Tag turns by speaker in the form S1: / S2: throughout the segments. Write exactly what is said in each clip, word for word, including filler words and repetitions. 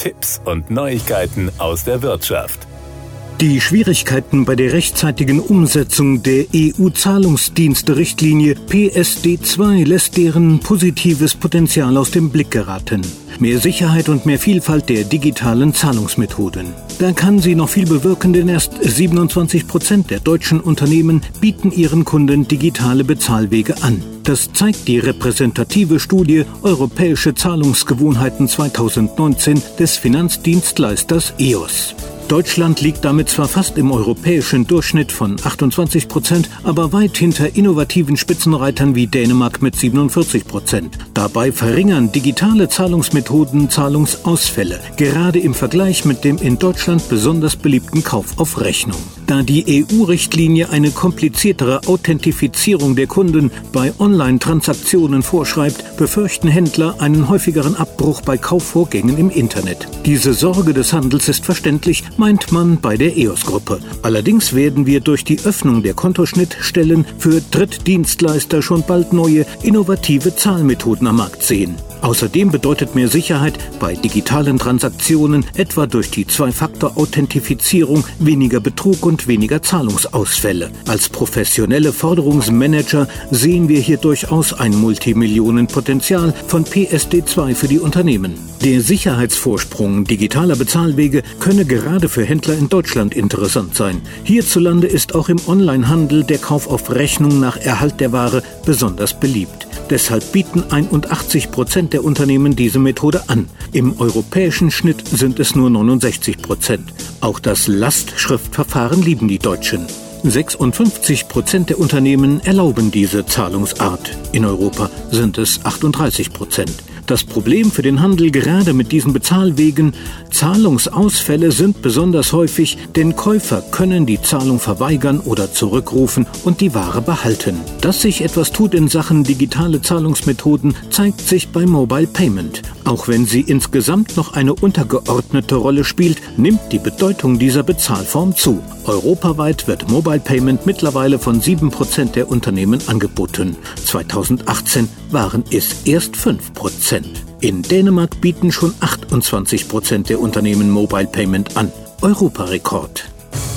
S1: Tipps und Neuigkeiten aus der Wirtschaft.
S2: Die Schwierigkeiten bei der rechtzeitigen Umsetzung der E U-Zahlungsdienste-Richtlinie P S D zwei lässt deren positives Potenzial aus dem Blick geraten. Mehr Sicherheit und mehr Vielfalt der digitalen Zahlungsmethoden. Da kann sie noch viel bewirken, denn erst siebenundzwanzig Prozent der deutschen Unternehmen bieten ihren Kunden digitale Bezahlwege an. Das zeigt die repräsentative Studie Europäische Zahlungsgewohnheiten zweitausendneunzehn des Finanzdienstleisters E O S. Deutschland liegt damit zwar fast im europäischen Durchschnitt von achtundzwanzig Prozent, aber weit hinter innovativen Spitzenreitern wie Dänemark mit siebenundvierzig Prozent. Dabei verringern digitale Zahlungsmethoden Zahlungsausfälle, gerade im Vergleich mit dem in Deutschland besonders beliebten Kauf auf Rechnung. Da die E U-Richtlinie eine kompliziertere Authentifizierung der Kunden bei Online-Transaktionen vorschreibt, befürchten Händler einen häufigeren Abbruch bei Kaufvorgängen im Internet. Diese Sorge des Handels ist verständlich, meint man bei der E O S-Gruppe. Allerdings werden wir durch die Öffnung der Kontoschnittstellen für Drittdienstleister schon bald neue, innovative Zahlmethoden am Markt sehen. Außerdem bedeutet mehr Sicherheit bei digitalen Transaktionen, etwa durch die Zwei-Faktor-Authentifizierung, weniger Betrug und weniger Zahlungsausfälle. Als professionelle Forderungsmanager sehen wir hier durchaus ein Multimillionenpotenzial von P S D zwei für die Unternehmen. Der Sicherheitsvorsprung digitaler Bezahlwege könne gerade für Händler in Deutschland interessant sein. Hierzulande ist auch im Onlinehandel der Kauf auf Rechnung nach Erhalt der Ware besonders beliebt. Deshalb bieten einundachtzig Prozent der Unternehmen diese Methode an. Im europäischen Schnitt sind es nur neunundsechzig Prozent. Auch das Lastschriftverfahren lieben die Deutschen. sechsundfünfzig Prozent der Unternehmen erlauben diese Zahlungsart. In Europa sind es achtunddreißig Prozent. Das Problem für den Handel gerade mit diesen Bezahlwegen: Zahlungsausfälle sind besonders häufig, denn Käufer können die Zahlung verweigern oder zurückrufen und die Ware behalten. Dass sich etwas tut in Sachen digitale Zahlungsmethoden, zeigt sich bei Mobile Payment. Auch wenn sie insgesamt noch eine untergeordnete Rolle spielt, nimmt die Bedeutung dieser Bezahlform zu. Europaweit wird Mobile Payment mittlerweile von sieben Prozent der Unternehmen angeboten. zweitausendachtzehn waren es erst fünf Prozent. In Dänemark bieten schon achtundzwanzig Prozent der Unternehmen Mobile Payment an. Europarekord.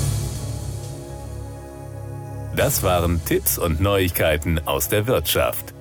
S1: Das waren Tipps und Neuigkeiten aus der Wirtschaft.